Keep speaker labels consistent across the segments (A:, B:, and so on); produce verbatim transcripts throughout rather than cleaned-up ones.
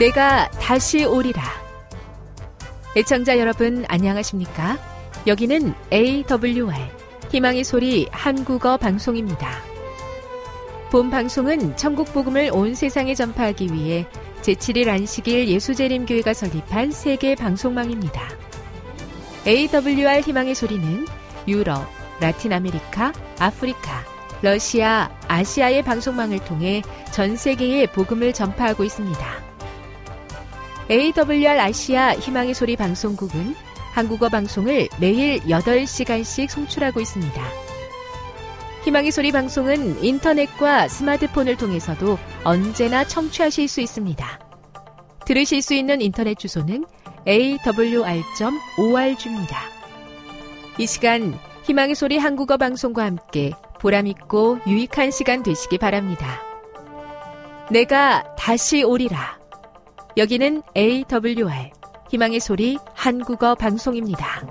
A: 내가 다시 오리라. 애청자 여러분 안녕하십니까? 여기는 에이더블유알 희망의 소리 한국어 방송입니다. 본 방송은 천국 복음을 온 세상에 전파하기 위해 제칠 일 안식일 예수재림교회가 설립한 세계 방송망입니다. 에이더블유알 희망의 소리는 유럽, 라틴 아메리카, 아프리카, 러시아, 아시아의 방송망을 통해 전 세계에 복음을 전파하고 있습니다. 에이더블유알 아시아 희망의 소리 방송국은 한국어 방송을 매일 여덟 시간씩 송출하고 있습니다. 희망의 소리 방송은 인터넷과 스마트폰을 통해서도 언제나 청취하실 수 있습니다. 들으실 수 있는 인터넷 주소는 에이더블유알 닷 오알지입니다. 이 시간 희망의 소리 한국어 방송과 함께 보람있고 유익한 시간 되시기 바랍니다. 내가 다시 오리라. 여기는 에이더블유알 희망의 소리 한국어 방송입니다.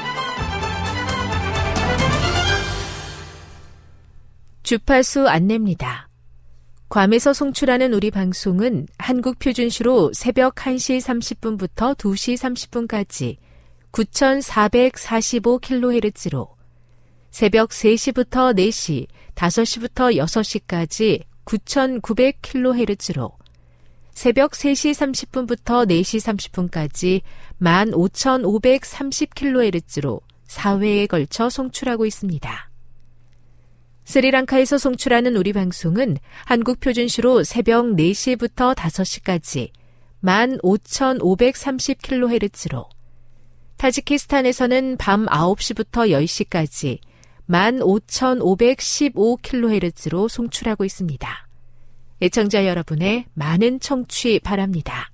A: 주파수 안내입니다. 괌에서 송출하는 우리 방송은 한국 표준시로 새벽 한 시 삼십 분부터 두 시 삼십 분까지 구천사백사십오 킬로헤르츠로, 새벽 세 시부터 네 시, 다섯 시부터 여섯 시까지 구천구백 킬로헤르츠로, 새벽 세 시 삼십 분부터 네 시 삼십 분까지 만 오천오백삼십 킬로헤르츠로 사 회에 걸쳐 송출하고 있습니다. 스리랑카에서 송출하는 우리 방송은 한국 표준시로 새벽 네 시부터 다섯 시까지 만 오천오백삼십 킬로헤르츠로, 타지키스탄에서는 밤 아홉 시부터 열 시까지 만 오천오백십오 킬로헤르츠로 송출하고 있습니다. 애청자 여러분의 많은 청취 바랍니다.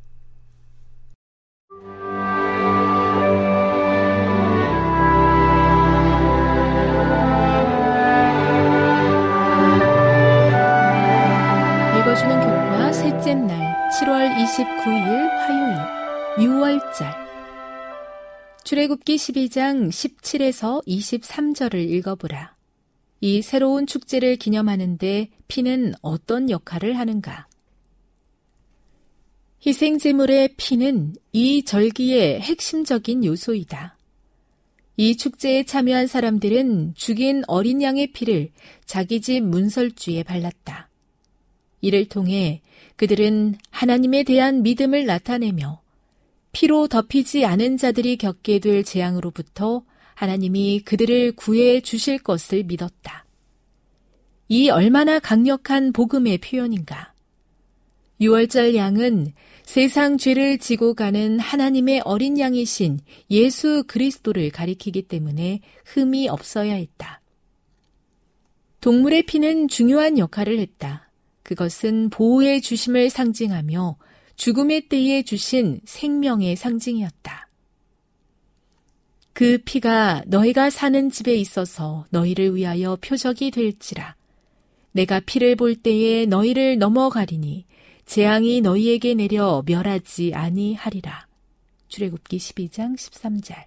A: 읽어주는 교과 셋째 날 칠월 이십구일 화요일 유월절. 출애굽기 십이 장 십칠에서 이십삼 절을 읽어보라. 이 새로운 축제를 기념하는데 피는 어떤 역할을 하는가? 희생제물의 피는 이 절기의 핵심적인 요소이다. 이 축제에 참여한 사람들은 죽인 어린 양의 피를 자기 집 문설주에 발랐다. 이를 통해 그들은 하나님에 대한 믿음을 나타내며 피로 덮이지 않은 자들이 겪게 될 재앙으로부터 하나님이 그들을 구해 주실 것을 믿었다. 이 얼마나 강력한 복음의 표현인가. 유월절 양은 세상 죄를 지고 가는 하나님의 어린 양이신 예수 그리스도를 가리키기 때문에 흠이 없어야 했다. 동물의 피는 중요한 역할을 했다. 그것은 보호해 주심을 상징하며 죽음의 때에 주신 생명의 상징이었다. 그 피가 너희가 사는 집에 있어서 너희를 위하여 표적이 될지라. 내가 피를 볼 때에 너희를 넘어가리니 재앙이 너희에게 내려 멸하지 아니하리라. 출애굽기 십이 장 십삼 절.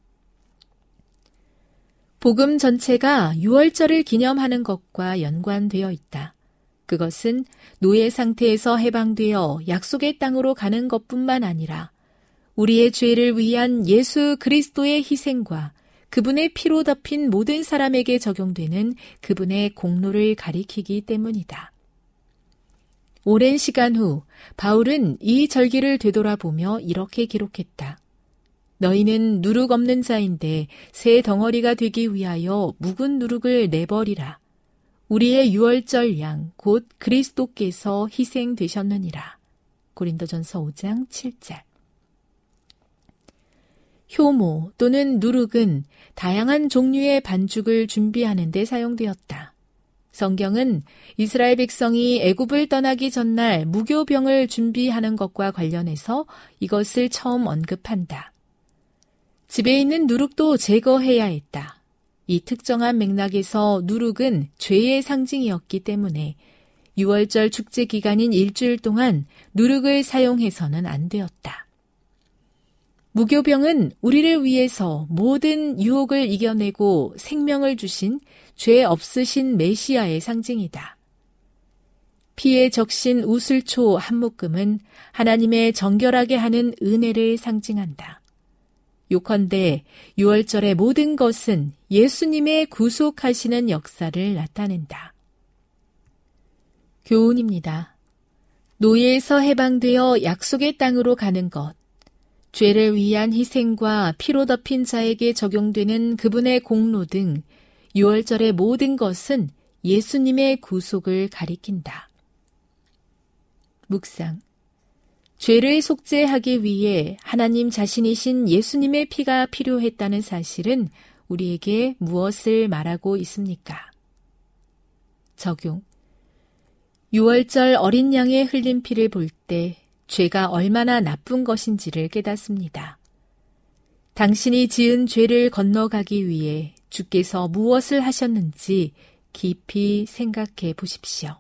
A: 복음 전체가 유월절을 기념하는 것과 연관되어 있다. 그것은 노예 상태에서 해방되어 약속의 땅으로 가는 것뿐만 아니라 우리의 죄를 위한 예수 그리스도의 희생과 그분의 피로 덮인 모든 사람에게 적용되는 그분의 공로를 가리키기 때문이다. 오랜 시간 후 바울은 이 절기를 되돌아보며 이렇게 기록했다. 너희는 누룩 없는 자인데 새 덩어리가 되기 위하여 묵은 누룩을 내버리라. 우리의 유월절 양 곧 그리스도께서 희생되셨느니라. 고린도전서 오 장 칠 절. 효모 또는 누룩은 다양한 종류의 반죽을 준비하는 데 사용되었다. 성경은 이스라엘 백성이 애굽을 떠나기 전날 무교병을 준비하는 것과 관련해서 이것을 처음 언급한다. 집에 있는 누룩도 제거해야 했다. 이 특정한 맥락에서 누룩은 죄의 상징이었기 때문에 유월절 축제 기간인 일주일 동안 누룩을 사용해서는 안 되었다. 무교병은 우리를 위해서 모든 유혹을 이겨내고 생명을 주신 죄 없으신 메시아의 상징이다. 피에 적신 우슬초 한 묶음은 하나님의 정결하게 하는 은혜를 상징한다. 요컨대 유월절의 모든 것은 예수님의 구속하시는 역사를 나타낸다. 교훈입니다. 노예에서 해방되어 약속의 땅으로 가는 것, 죄를 위한 희생과 피로 덮인 자에게 적용되는 그분의 공로 등 유월절의 모든 것은 예수님의 구속을 가리킨다. 묵상. 죄를 속죄하기 위해 하나님 자신이신 예수님의 피가 필요했다는 사실은 우리에게 무엇을 말하고 있습니까? 적용. 유월절 어린 양의 흘린 피를 볼 때 죄가 얼마나 나쁜 것인지를 깨닫습니다. 당신이 지은 죄를 건너가기 위해 주께서 무엇을 하셨는지 깊이 생각해 보십시오.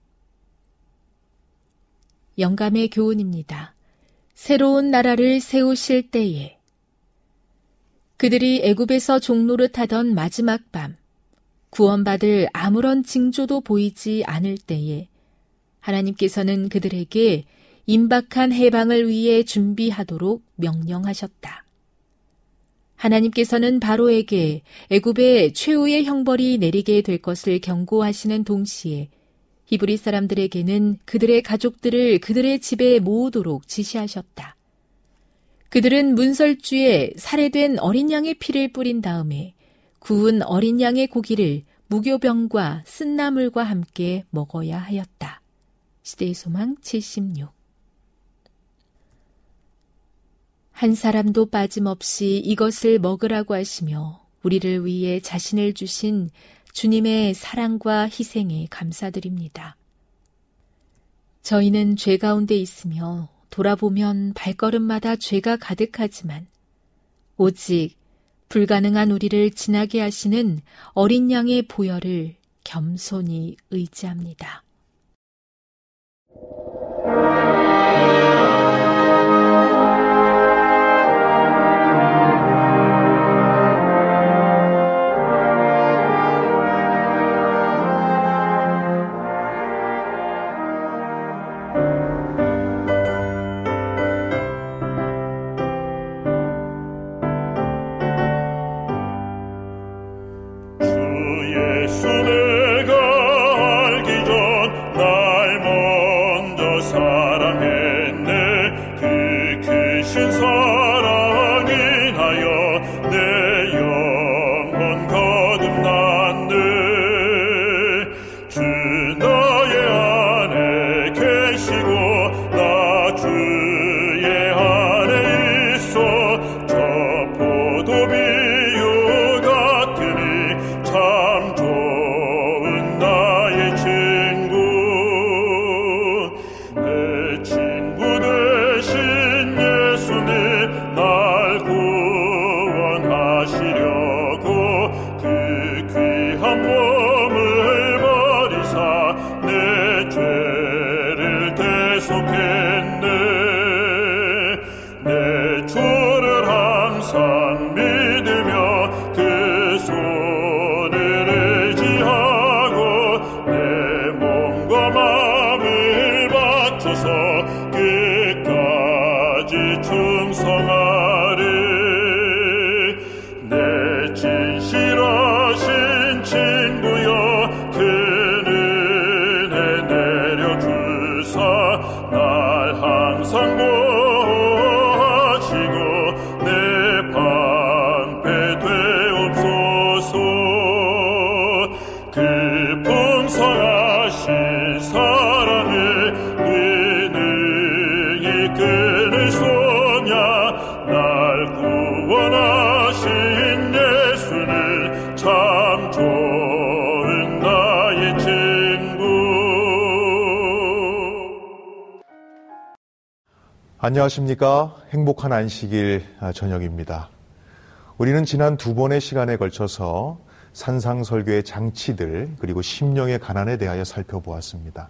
A: 영감의 교훈입니다. 새로운 나라를 세우실 때에 그들이 애굽에서 종노릇 하던 마지막 밤, 구원받을 아무런 징조도 보이지 않을 때에 하나님께서는 그들에게 임박한 해방을 위해 준비하도록 명령하셨다. 하나님께서는 바로에게 애굽의 최후의 형벌이 내리게 될 것을 경고하시는 동시에 히브리 사람들에게는 그들의 가족들을 그들의 집에 모으도록 지시하셨다. 그들은 문설주에 살해된 어린 양의 피를 뿌린 다음에 구운 어린 양의 고기를 무교병과 쓴나물과 함께 먹어야 하였다. 시대의 소망 칠십육. 한 사람도 빠짐없이 이것을 먹으라고 하시며 우리를 위해 자신을 주신 주님의 사랑과 희생에 감사드립니다. 저희는 죄 가운데 있으며 돌아보면 발걸음마다 죄가 가득하지만 오직 불가능한 우리를 지나게 하시는 어린 양의 보혈을 겸손히 의지합니다.
B: 안녕하십니까. 행복한 안식일 저녁입니다. 우리는 지난 두 번의 시간에 걸쳐서 산상설교의 장치들 그리고 심령의 가난에 대하여 살펴보았습니다.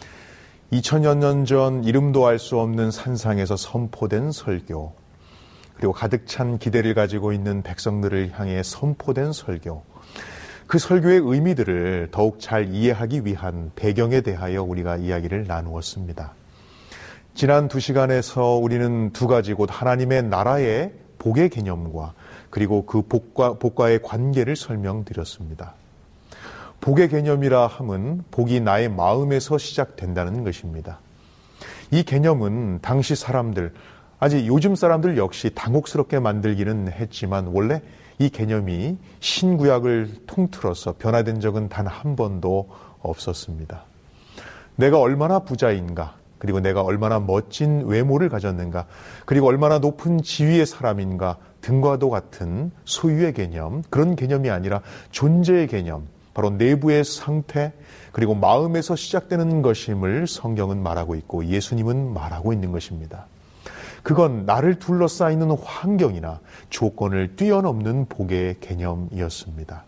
B: 이천여 년 전 이름도 알 수 없는 산상에서 선포된 설교, 그리고 가득 찬 기대를 가지고 있는 백성들을 향해 선포된 설교, 그 설교의 의미들을 더욱 잘 이해하기 위한 배경에 대하여 우리가 이야기를 나누었습니다. 지난 두 시간에서 우리는 두 가지 곧 하나님의 나라의 복의 개념과 그리고 그 복과, 복과의 관계를 설명드렸습니다. 복의 개념이라 함은 복이 나의 마음에서 시작된다는 것입니다. 이 개념은 당시 사람들, 아직 요즘 사람들 역시 당혹스럽게 만들기는 했지만 원래 이 개념이 신구약을 통틀어서 변화된 적은 단 한 번도 없었습니다. 내가 얼마나 부자인가, 그리고 내가 얼마나 멋진 외모를 가졌는가, 그리고 얼마나 높은 지위의 사람인가 등과도 같은 소유의 개념, 그런 개념이 아니라 존재의 개념, 바로 내부의 상태, 그리고 마음에서 시작되는 것임을 성경은 말하고 있고 예수님은 말하고 있는 것입니다. 그건 나를 둘러싸이는 환경이나 조건을 뛰어넘는 복의 개념이었습니다.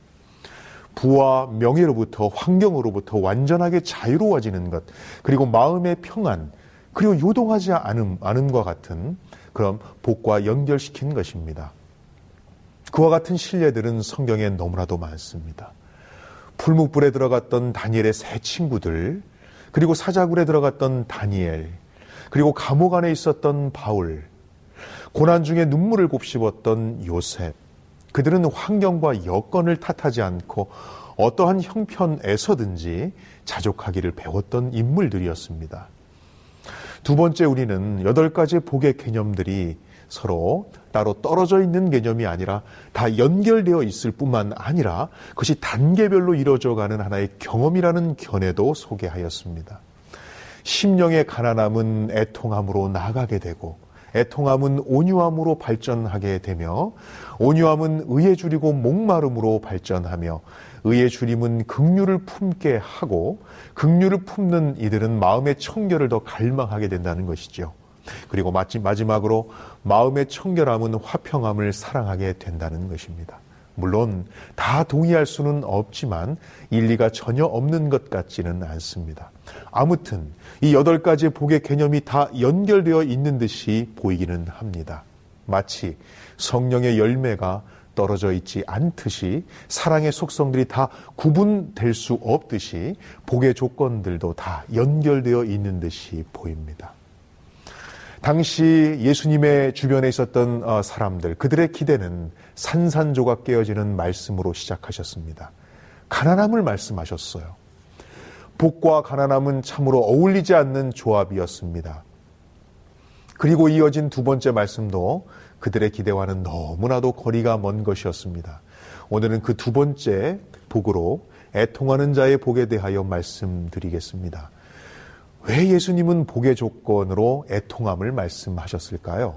B: 부와 명예로부터 환경으로부터 완전하게 자유로워지는 것, 그리고 마음의 평안, 그리고 요동하지 않음, 않음과 같은 그런 복과 연결시킨 것입니다. 그와 같은 신뢰들은 성경에 너무나도 많습니다. 풀무불에 들어갔던 다니엘의 세 친구들, 그리고 사자굴에 들어갔던 다니엘, 그리고 감옥 안에 있었던 바울, 고난 중에 눈물을 곱씹었던 요셉, 그들은 환경과 여건을 탓하지 않고 어떠한 형편에서든지 자족하기를 배웠던 인물들이었습니다. 두 번째, 우리는 여덟 가지 복의 개념들이 서로 따로 떨어져 있는 개념이 아니라 다 연결되어 있을 뿐만 아니라 그것이 단계별로 이루어져가는 하나의 경험이라는 견해도 소개하였습니다. 심령의 가난함은 애통함으로 나아가게 되고 애통함은 온유함으로 발전하게 되며 온유함은 의에 줄이고 목마름으로 발전하며 의에 줄임은 긍휼을 품게 하고 긍휼을 품는 이들은 마음의 청결을 더 갈망하게 된다는 것이죠. 그리고 마지막으로 마음의 청결함은 화평함을 사랑하게 된다는 것입니다. 물론 다 동의할 수는 없지만 일리가 전혀 없는 것 같지는 않습니다. 아무튼 이 여덟 가지 복의 개념이 다 연결되어 있는 듯이 보이기는 합니다. 마치 성령의 열매가 떨어져 있지 않듯이 사랑의 속성들이 다 구분될 수 없듯이 복의 조건들도 다 연결되어 있는 듯이 보입니다. 당시 예수님의 주변에 있었던 사람들, 그들의 기대는 산산조각 깨어지는 말씀으로 시작하셨습니다. 가난함을 말씀하셨어요. 복과 가난함은 참으로 어울리지 않는 조합이었습니다. 그리고 이어진 두 번째 말씀도 그들의 기대와는 너무나도 거리가 먼 것이었습니다. 오늘은 그 두 번째 복으로 애통하는 자의 복에 대하여 말씀드리겠습니다. 왜 예수님은 복의 조건으로 애통함을 말씀하셨을까요?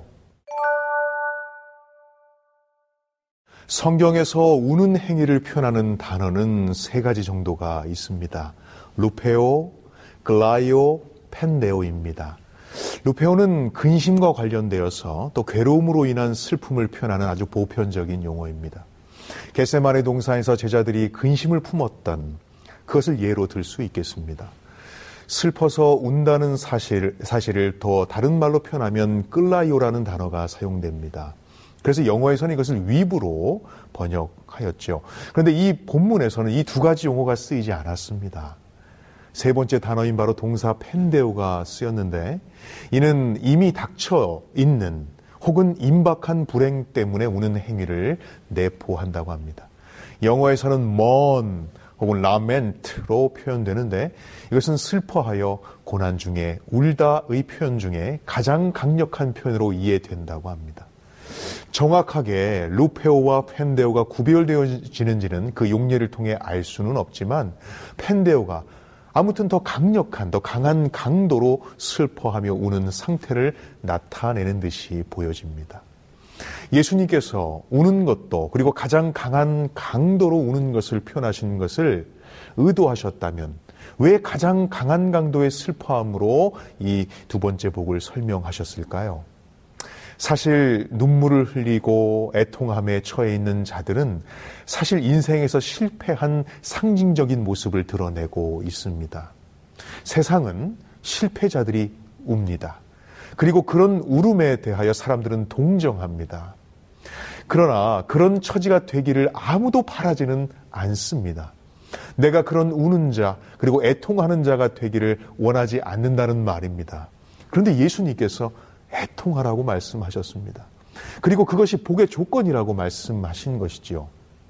B: 성경에서 우는 행위를 표현하는 단어는 세 가지 정도가 있습니다. 루페오, 글라이오, 펜데오입니다. 루페오는 근심과 관련되어서 또 괴로움으로 인한 슬픔을 표현하는 아주 보편적인 용어입니다. 겟세마네 동산에서 제자들이 근심을 품었던 그것을 예로 들 수 있겠습니다. 슬퍼서 운다는 사실, 사실을 더 다른 말로 표현하면 끌라이오라는 단어가 사용됩니다. 그래서 영어에서는 이것을 위브로 번역하였죠. 그런데 이 본문에서는 이 두 가지 용어가 쓰이지 않았습니다. 세 번째 단어인 바로 동사 펜데오가 쓰였는데 이는 이미 닥쳐 있는 혹은 임박한 불행 때문에 우는 행위를 내포한다고 합니다. 영어에서는 mourn 혹은 lament로 표현되는데 이것은 슬퍼하여 고난 중에 울다의 표현 중에 가장 강력한 표현으로 이해된다고 합니다. 정확하게 루페오와 펜데오가 구별되어지는지는 그 용례를 통해 알 수는 없지만 펜데오가 아무튼 더 강력한, 더 강한 강도로 슬퍼하며 우는 상태를 나타내는 듯이 보여집니다. 예수님께서 우는 것도 그리고 가장 강한 강도로 우는 것을 표현하신 것을 의도하셨다면 왜 가장 강한 강도의 슬퍼함으로 이 두 번째 복을 설명하셨을까요? 사실 눈물을 흘리고 애통함에 처해 있는 자들은 사실 인생에서 실패한 상징적인 모습을 드러내고 있습니다. 세상은 실패자들이 웁니다. 그리고 그런 울음에 대하여 사람들은 동정합니다. 그러나 그런 처지가 되기를 아무도 바라지는 않습니다. 내가 그런 우는 자, 그리고 애통하는 자가 되기를 원하지 않는다는 말입니다. 그런데 예수님께서 애통하라고 말씀하셨습니다. 그리고 그것이 복의 조건이라고 말씀하신 것이지요.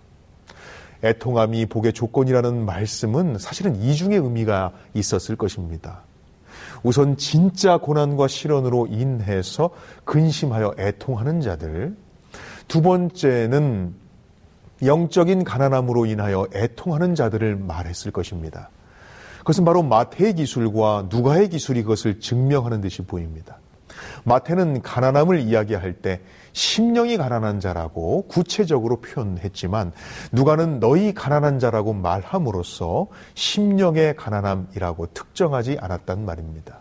B: 애통함이 복의 조건이라는 말씀은 사실은 이중의 의미가 있었을 것입니다. 우선 진짜 고난과 시련으로 인해서 근심하여 애통하는 자들, 두 번째는 영적인 가난함으로 인하여 애통하는 자들을 말했을 것입니다. 그것은 바로 마태의 기술과 누가의 기술이 그것을 증명하는 듯이 보입니다. 마태는 가난함을 이야기할 때 심령이 가난한 자라고 구체적으로 표현했지만 누가는 너희 가난한 자라고 말함으로써 심령의 가난함이라고 특정하지 않았단 말입니다.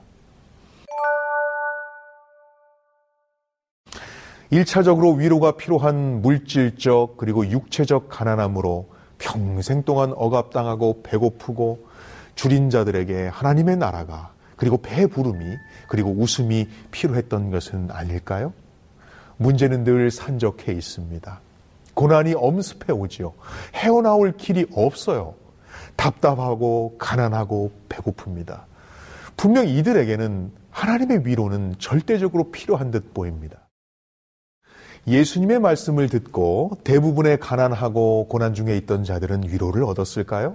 B: 일차적으로 위로가 필요한 물질적 그리고 육체적 가난함으로 평생 동안 억압당하고 배고프고 줄인 자들에게 하나님의 나라가 그리고 배부름이 그리고 웃음이 필요했던 것은 아닐까요? 문제는 늘 산적해 있습니다. 고난이 엄습해 오지요. 헤어나올 길이 없어요. 답답하고 가난하고 배고픕니다. 분명 이들에게는 하나님의 위로는 절대적으로 필요한 듯 보입니다. 예수님의 말씀을 듣고 대부분의 가난하고 고난 중에 있던 자들은 위로를 얻었을까요?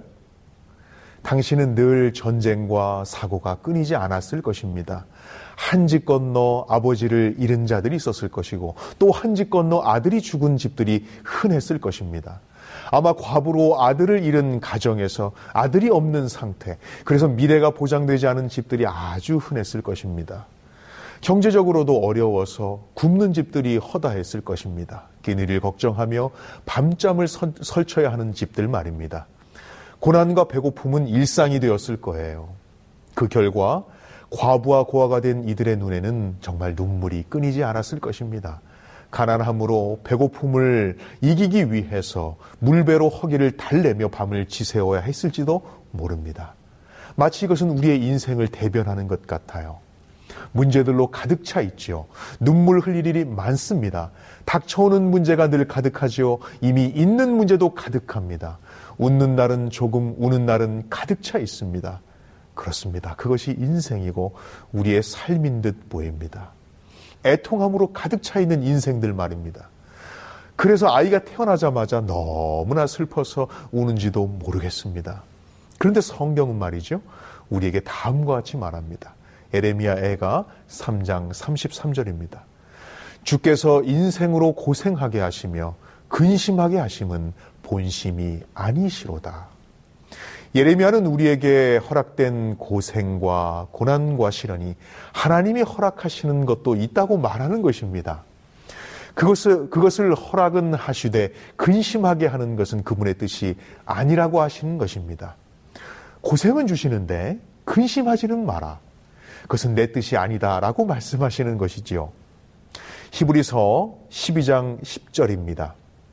B: 당신은 늘 전쟁과 사고가 끊이지 않았을 것입니다. 한 집 건너 아버지를 잃은 자들이 있었을 것이고 또 한 집 건너 아들이 죽은 집들이 흔했을 것입니다. 아마 과부로 아들을 잃은 가정에서 아들이 없는 상태, 그래서 미래가 보장되지 않은 집들이 아주 흔했을 것입니다. 경제적으로도 어려워서 굶는 집들이 허다했을 것입니다. 끼니를 걱정하며 밤잠을 선, 설쳐야 하는 집들 말입니다. 고난과 배고픔은 일상이 되었을 거예요. 그 결과 과부와 고아가 된 이들의 눈에는 정말 눈물이 끊이지 않았을 것입니다. 가난함으로 배고픔을 이기기 위해서 물배로 허기를 달래며 밤을 지새워야 했을지도 모릅니다. 마치 이것은 우리의 인생을 대변하는 것 같아요. 문제들로 가득 차 있지요. 눈물 흘릴 일이 많습니다. 닥쳐오는 문제가 늘 가득하지요. 이미 있는 문제도 가득합니다. 웃는 날은 조금, 우는 날은 가득 차 있습니다. 그렇습니다. 그것이 인생이고 우리의 삶인 듯 보입니다. 애통함으로 가득 차 있는 인생들 말입니다. 그래서 아이가 태어나자마자 너무나 슬퍼서 우는지도 모르겠습니다. 그런데 성경은 말이죠, 우리에게 다음과 같이 말합니다. 에레미야 애가 삼 장 삼십삼 절입니다. 주께서 인생으로 고생하게 하시며 근심하게 하심은 본심이 아니시로다. 예레미야는 우리에게 허락된 고생과 고난과 시련이 하나님이 허락하시는 것도 있다고 말하는 것입니다. 그것을, 그것을 허락은 하시되 근심하게 하는 것은 그분의 뜻이 아니라고 하시는 것입니다. 고생은 주시는데 근심하지는 마라. 그것은 내 뜻이 아니다라고 말씀하시는 것이지요. 히브리서 십이 장 십 절입니다.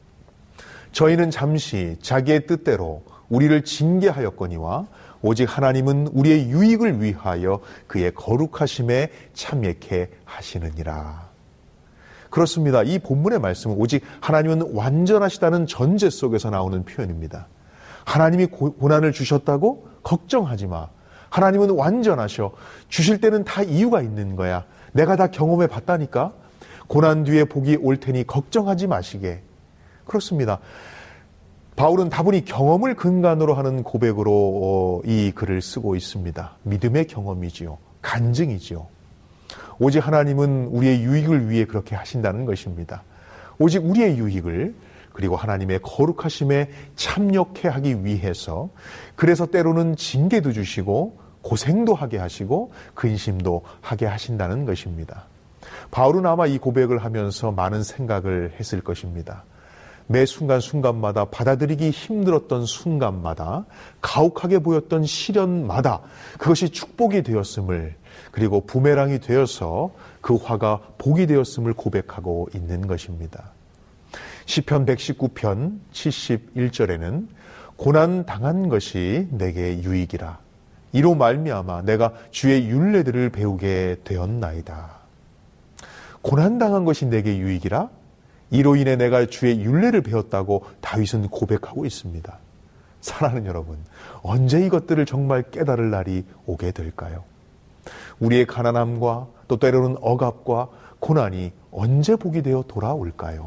B: 저희는 잠시 자기의 뜻대로 우리를 징계하였거니와 오직 하나님은 우리의 유익을 위하여 그의 거룩하심에 참여케 하시느니라. 그렇습니다. 이 본문의 말씀은 오직 하나님은 완전하시다는 전제 속에서 나오는 표현입니다. 하나님이 고난을 주셨다고? 걱정하지 마. 하나님은 완전하셔. 주실 때는 다 이유가 있는 거야. 내가 다 경험해 봤다니까. 고난 뒤에 복이 올 테니 걱정하지 마시게. 그렇습니다. 바울은 다분히 경험을 근간으로 하는 고백으로 이 글을 쓰고 있습니다. 믿음의 경험이지요. 간증이지요. 오직 하나님은 우리의 유익을 위해 그렇게 하신다는 것입니다. 오직 우리의 유익을, 그리고 하나님의 거룩하심에 참여케 하기 위해서, 그래서 때로는 징계도 주시고 고생도 하게 하시고 근심도 하게 하신다는 것입니다. 바울은 아마 이 고백을 하면서 많은 생각을 했을 것입니다. 매 순간순간마다 받아들이기 힘들었던 순간마다, 가혹하게 보였던 시련마다 그것이 축복이 되었음을, 그리고 부메랑이 되어서 그 화가 복이 되었음을 고백하고 있는 것입니다. 시편 백십구 편 칠십일 절에는 고난 당한 것이 내게 유익이라. 이로 말미암아 내가 주의 율례들을 배우게 되었나이다. 고난 당한 것이 내게 유익이라? 이로 인해 내가 주의 율례를 배웠다고 다윗은 고백하고 있습니다. 사랑하는 여러분, 언제 이것들을 정말 깨달을 날이 오게 될까요? 우리의 가난함과 또 때로는 억압과 고난이 언제 복이 되어 돌아올까요?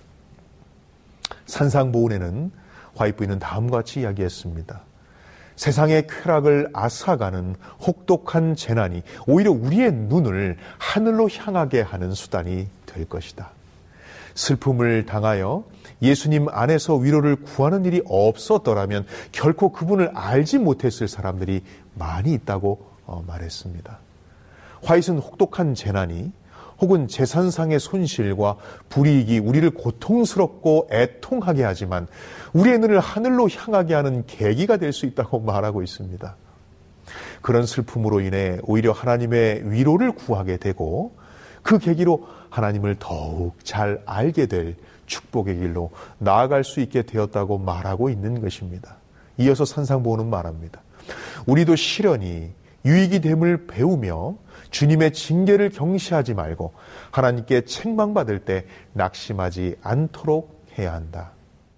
B: 산상보훈에는 화이트부인은 다음과 같이 이야기했습니다. 세상의 쾌락을 앗아가는 혹독한 재난이 오히려 우리의 눈을 하늘로 향하게 하는 수단이 될 것이다. 슬픔을 당하여 예수님 안에서 위로를 구하는 일이 없었더라면 결코 그분을 알지 못했을 사람들이 많이 있다고 말했습니다. 화이트는 혹독한 재난이 혹은 재산상의 손실과 불이익이 우리를 고통스럽고 애통하게 하지만 우리의 눈을 하늘로 향하게 하는 계기가 될 수 있다고 말하고 있습니다. 그런 슬픔으로 인해 오히려 하나님의 위로를 구하게 되고 그 계기로 하나님을 더욱 잘 알게 될 축복의 길로 나아갈 수 있게 되었다고 말하고 있는 것입니다. 이어서 산상보훈은 말합니다. 우리도 시련이 유익이 됨을 배우며 주님의 징계를 경시하지 말고 하나님께 책망받을 때 낙심하지 않도록 해야 한다.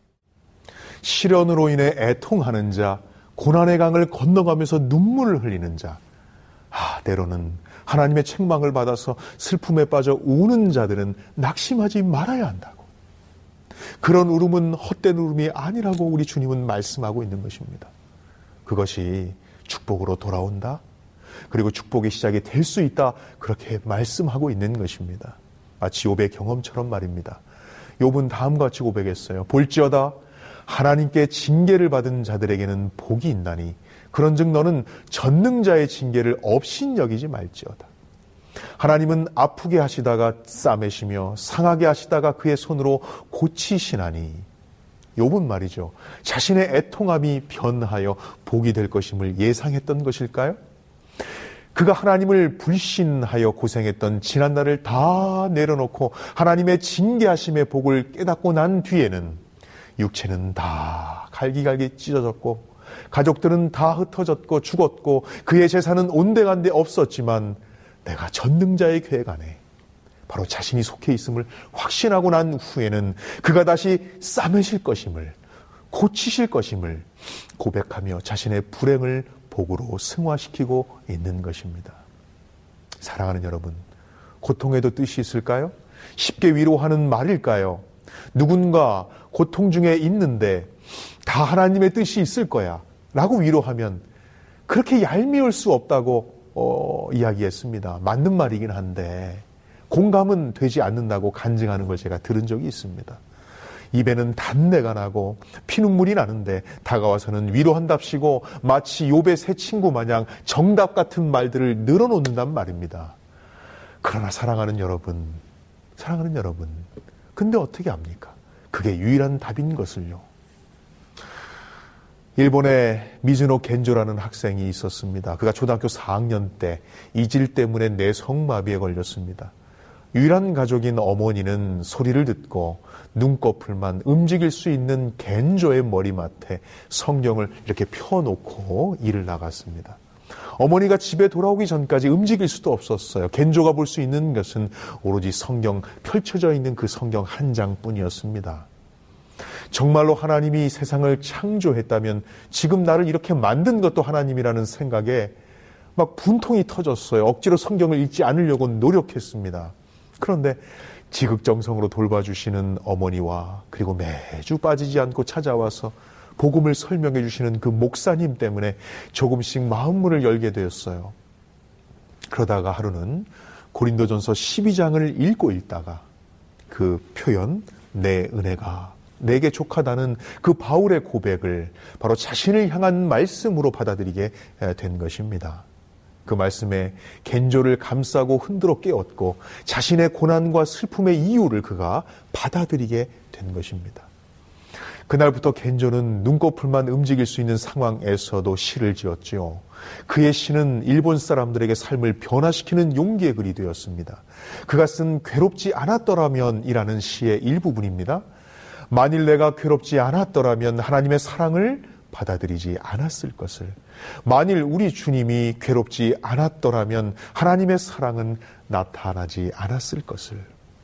B: 시련으로 인해 애통하는 자, 고난의 강을 건너가면서 눈물을 흘리는 자, 아, 때로는 하나님의 책망을 받아서 슬픔에 빠져 우는 자들은 낙심하지 말아야 한다고. 그런 울음은 헛된 울음이 아니라고 우리 주님은 말씀하고 있는 것입니다. 그것이 축복으로 돌아온다. 그리고 축복의 시작이 될 수 있다. 그렇게 말씀하고 있는 것입니다. 마치 욥의 경험처럼 말입니다. 욥은 다음과 같이 고백했어요. 볼지어다 하나님께 징계를 받은 자들에게는 복이 있나니 그런즉 너는 전능자의 징계를 업신여기지 말지어다. 하나님은 아프게 하시다가 싸매시며 상하게 하시다가 그의 손으로 고치시나니. 욥은 말이죠. 자신의 애통함이 변하여 복이 될 것임을 예상했던 것일까요? 그가 하나님을 불신하여 고생했던 지난날을 다 내려놓고 하나님의 징계하심의 복을 깨닫고 난 뒤에는 육체는 다 갈기갈기 찢어졌고 가족들은 다 흩어졌고 죽었고 그의 재산은 온데간데 없었지만 내가 전능자의 계획 안에 바로 자신이 속해 있음을 확신하고 난 후에는 그가 다시 싸매실 것임을 고치실 것임을 고백하며 자신의 불행을 복으로 승화시키고 있는 것입니다. 사랑하는 여러분, 고통에도 뜻이 있을까요? 쉽게 위로하는 말일까요? 누군가 고통 중에 있는데 다 하나님의 뜻이 있을 거야 라고 위로하면 그렇게 얄미울 수 없다고 어, 이야기했습니다. 맞는 말이긴 한데 공감은 되지 않는다고 간증하는 걸 제가 들은 적이 있습니다. 입에는 단내가 나고 피눈물이 나는데 다가와서는 위로한답시고 마치 욥의 새 친구 마냥 정답 같은 말들을 늘어놓는단 말입니다. 그러나 사랑하는 여러분, 사랑하는 여러분, 근데 어떻게 합니까? 그게 유일한 답인 것을요. 일본에 미즈노 겐조라는 학생이 있었습니다. 그가 초등학교 사 학년 때 이질 때문에 뇌성마비에 걸렸습니다. 유일한 가족인 어머니는 소리를 듣고 눈꺼풀만 움직일 수 있는 겐조의 머리맡에 성경을 이렇게 펴놓고 일을 나갔습니다. 어머니가 집에 돌아오기 전까지 움직일 수도 없었어요. 겐조가 볼 수 있는 것은 오로지 성경, 펼쳐져 있는 그 성경 한 장뿐이었습니다. 정말로 하나님이 세상을 창조했다면 지금 나를 이렇게 만든 것도 하나님이라는 생각에 막 분통이 터졌어요. 억지로 성경을 읽지 않으려고 노력했습니다. 그런데 지극정성으로 돌봐주시는 어머니와 그리고 매주 빠지지 않고 찾아와서 복음을 설명해 주시는 그 목사님 때문에 조금씩 마음문을 열게 되었어요. 그러다가 하루는 고린도전서 십이 장을 읽고 있다가 그 표현, 내 은혜가 내게 족하다는 그 바울의 고백을 바로 자신을 향한 말씀으로 받아들이게 된 것입니다. 그 말씀에 겐조를 감싸고 흔들어 깨웠고 자신의 고난과 슬픔의 이유를 그가 받아들이게 된 것입니다. 그날부터 겐조는 눈꺼풀만 움직일 수 있는 상황에서도 시를 지었지요. 그의 시는 일본 사람들에게 삶을 변화시키는 용기의 글이 되었습니다. 그가 쓴 괴롭지 않았더라면 이라는 시의 일부분입니다. 만일 내가 괴롭지 않았더라면 하나님의 사랑을 받아들이지 않았을 것을, 만일 우리 주님이 괴롭지 않았더라면 하나님의 사랑은 나타나지 않았을 것을,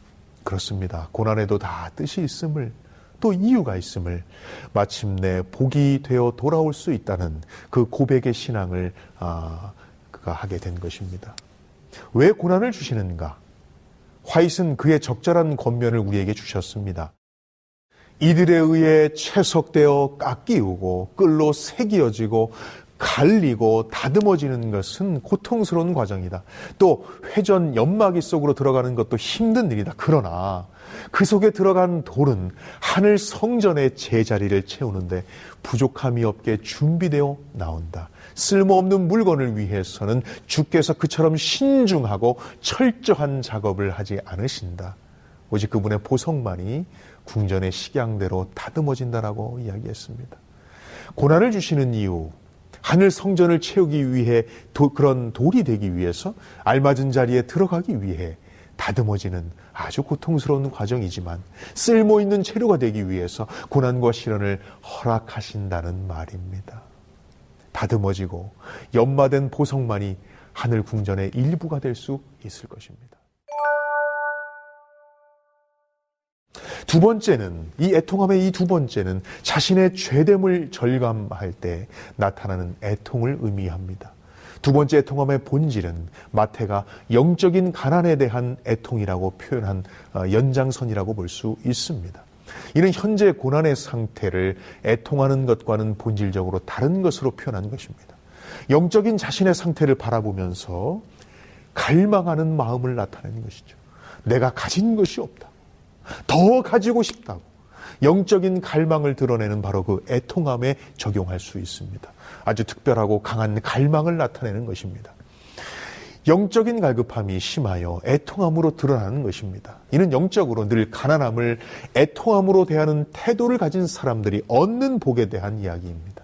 B: 그렇습니다. 고난에도 다 뜻이 있음을, 또 이유가 있음을, 마침내 복이 되어 돌아올 수 있다는 그 고백의 신앙을 아, 그가 하게 된 것입니다. 왜 고난을 주시는가? 화잇은 그의 적절한 권면을 우리에게 주셨습니다. 이들에 의해 채석되어 깎이우고 끌로 새기어지고 갈리고 다듬어지는 것은 고통스러운 과정이다. 또 회전 연마기 속으로 들어가는 것도 힘든 일이다. 그러나 그 속에 들어간 돌은 하늘 성전의 제자리를 채우는데 부족함이 없게 준비되어 나온다. 쓸모없는 물건을 위해서는 주께서 그처럼 신중하고 철저한 작업을 하지 않으신다. 오직 그분의 보석만이 궁전의 식양대로 다듬어진다라고 이야기했습니다. 고난을 주시는 이유, 하늘 성전을 채우기 위해 도, 그런 돌이 되기 위해서 알맞은 자리에 들어가기 위해 다듬어지는 아주 고통스러운 과정이지만 쓸모있는 재료가 되기 위해서 고난과 시련을 허락하신다는 말입니다. 다듬어지고 연마된 보석만이 하늘 궁전의 일부가 될 수 있을 것입니다. 두 번째는, 이 애통함의 이 두 번째는 자신의 죄됨을 절감할 때 나타나는 애통을 의미합니다. 두 번째 애통함의 본질은 마태가 영적인 가난에 대한 애통이라고 표현한 연장선이라고 볼 수 있습니다. 이는 현재 고난의 상태를 애통하는 것과는 본질적으로 다른 것으로 표현한 것입니다. 영적인 자신의 상태를 바라보면서 갈망하는 마음을 나타내는 것이죠. 내가 가진 것이 없다. 더 가지고 싶다고. 영적인 갈망을 드러내는 바로 그 애통함에 적용할 수 있습니다. 아주 특별하고 강한 갈망을 나타내는 것입니다. 영적인 갈급함이 심하여 애통함으로 드러나는 것입니다. 이는 영적으로 늘 가난함을 애통함으로 대하는 태도를 가진 사람들이 얻는 복에 대한 이야기입니다.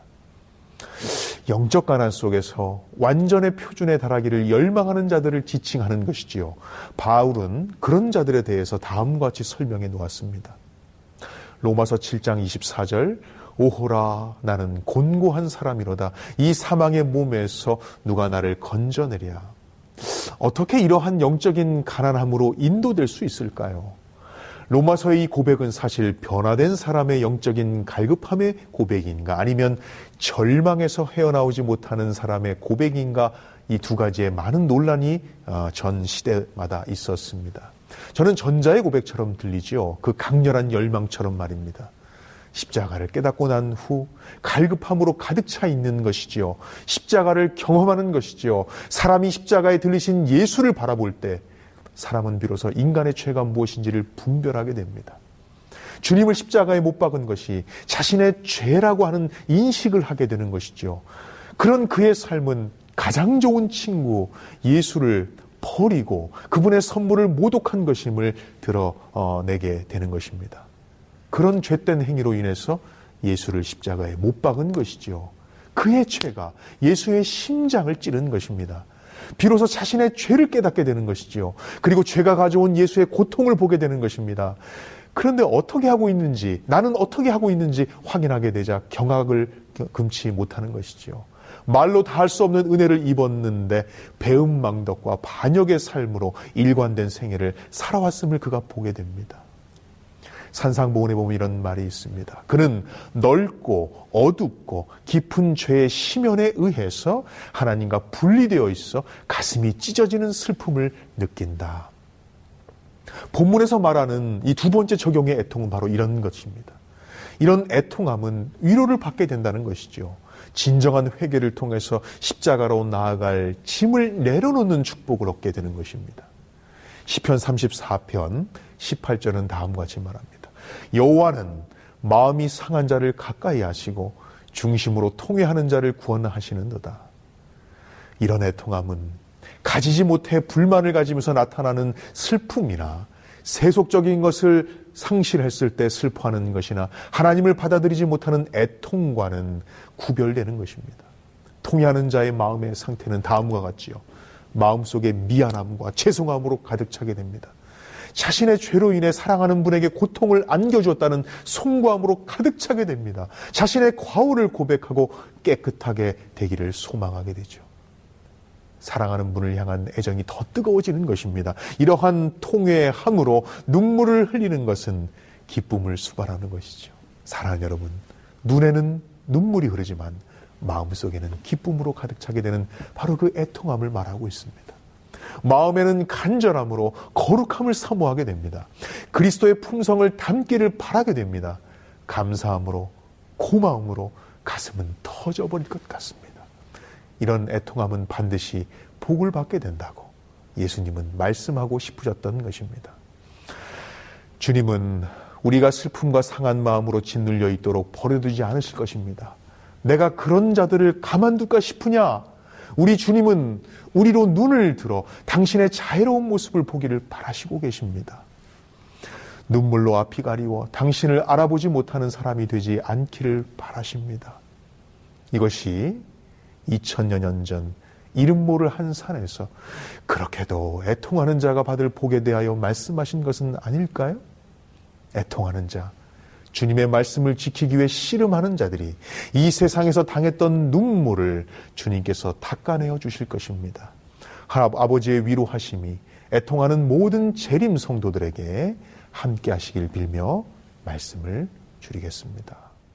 B: 영적 가난 속에서 완전의 표준에 달하기를 열망하는 자들을 지칭하는 것이지요. 바울은 그런 자들에 대해서 다음과 같이 설명해 놓았습니다. 로마서 칠 장 이십사 절, 오호라 나는 곤고한 사람이로다. 이 사망의 몸에서 누가 나를 건져내랴. 어떻게 이러한 영적인 가난함으로 인도될 수 있을까요? 로마서의 이 고백은 사실 변화된 사람의 영적인 갈급함의 고백인가, 아니면 절망에서 헤어나오지 못하는 사람의 고백인가, 이 두 가지의 많은 논란이 전 시대마다 있었습니다. 저는 전자의 고백처럼 들리지요. 그 강렬한 열망처럼 말입니다. 십자가를 깨닫고 난 후 갈급함으로 가득 차 있는 것이지요. 십자가를 경험하는 것이지요. 사람이 십자가에 들리신 예수를 바라볼 때 사람은 비로소 인간의 죄가 무엇인지를 분별하게 됩니다. 주님을 십자가에 못 박은 것이 자신의 죄라고 하는 인식을 하게 되는 것이죠. 그런 그의 삶은 가장 좋은 친구 예수를 버리고 그분의 선물을 모독한 것임을 드러내게 되는 것입니다. 그런 죄된 행위로 인해서 예수를 십자가에 못 박은 것이죠. 그의 죄가 예수의 심장을 찌른 것입니다. 비로소 자신의 죄를 깨닫게 되는 것이죠. 그리고 죄가 가져온 예수의 고통을 보게 되는 것입니다. 그런데 어떻게 하고 있는지, 나는 어떻게 하고 있는지 확인하게 되자 경악을 금치 못하는 것이죠. 말로 다 할 수 없는 은혜를 입었는데 배은망덕과 반역의 삶으로 일관된 생애를 살아왔음을 그가 보게 됩니다. 산상보훈에 보면 이런 말이 있습니다. 그는 넓고 어둡고 깊은 죄의 심연에 의해서 하나님과 분리되어 있어 가슴이 찢어지는 슬픔을 느낀다. 본문에서 말하는 이 두 번째 적용의 애통은 바로 이런 것입니다. 이런 애통함은 위로를 받게 된다는 것이죠. 진정한 회개를 통해서 십자가로 나아갈 짐을 내려놓는 축복을 얻게 되는 것입니다. 시편 삼십사 편 십팔 절은 다음과 같이 말합니다. 여호와는 마음이 상한 자를 가까이 하시고 중심으로 통회하는 자를 구원하시는도다. 이런 애통함은 가지지 못해 불만을 가지면서 나타나는 슬픔이나 세속적인 것을 상실했을 때 슬퍼하는 것이나 하나님을 받아들이지 못하는 애통과는 구별되는 것입니다. 통회하는 자의 마음의 상태는 다음과 같지요. 마음속에 미안함과 죄송함으로 가득 차게 됩니다. 자신의 죄로 인해 사랑하는 분에게 고통을 안겨주었다는 송구함으로 가득 차게 됩니다. 자신의 과오를 고백하고 깨끗하게 되기를 소망하게 되죠. 사랑하는 분을 향한 애정이 더 뜨거워지는 것입니다. 이러한 통회함으로 눈물을 흘리는 것은 기쁨을 수반하는 것이죠. 사랑하는 여러분, 눈에는 눈물이 흐르지만 마음속에는 기쁨으로 가득 차게 되는 바로 그 애통함을 말하고 있습니다. 마음에는 간절함으로 거룩함을 사모하게 됩니다. 그리스도의 품성을 담기를 바라게 됩니다. 감사함으로, 고마움으로 가슴은 터져버릴 것 같습니다. 이런 애통함은 반드시 복을 받게 된다고 예수님은 말씀하고 싶으셨던 것입니다. 주님은 우리가 슬픔과 상한 마음으로 짓눌려 있도록 버려두지 않으실 것입니다. 내가 그런 자들을 가만둘까 싶으냐? 우리 주님은 우리로 눈을 들어 당신의 자애로운 모습을 보기를 바라시고 계십니다. 눈물로 앞이 가리워 당신을 알아보지 못하는 사람이 되지 않기를 바라십니다. 이것이 이천여 년 전 이름 모를 한 산에서 그렇게도 애통하는 자가 받을 복에 대하여 말씀하신 것은 아닐까요? 애통하는 자, 주님의 말씀을 지키기 위해 씨름하는 자들이 이 세상에서 당했던 눈물을 주님께서 닦아내어 주실 것입니다. 아버지의 위로하심이 애통하는 모든 재림 성도들에게 함께 하시길 빌며 말씀을 줄이겠습니다.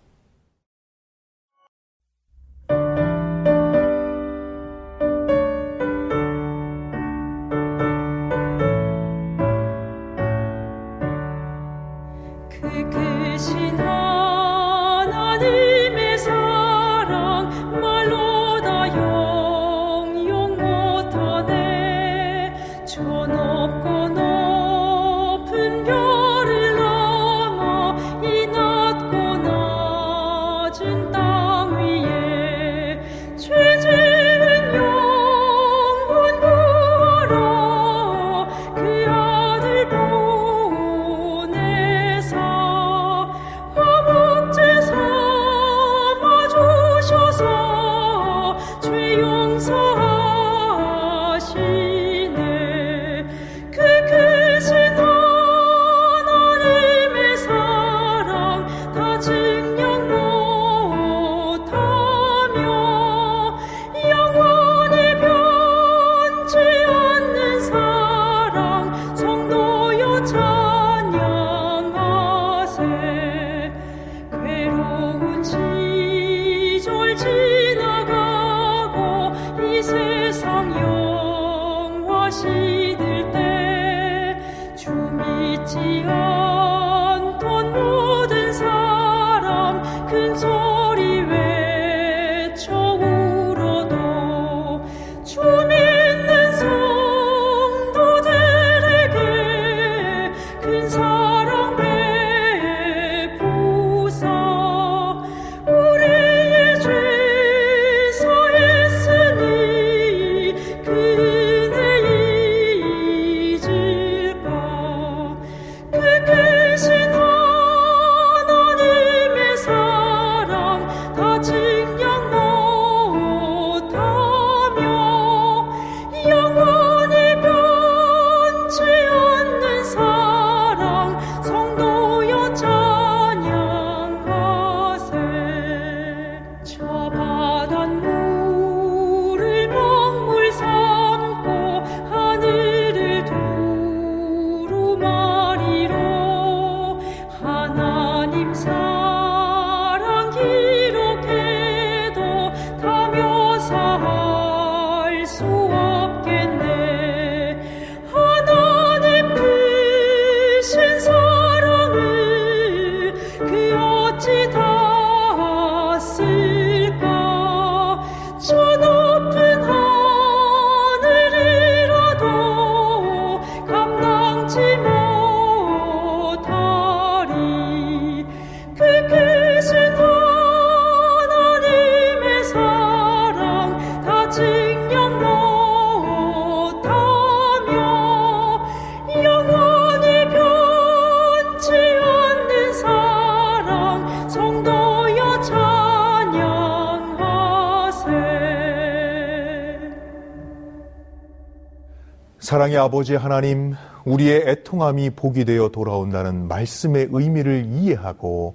B: 사랑의 아버지 하나님, 우리의 애통함이 복이 되어 돌아온다는 말씀의 의미를 이해하고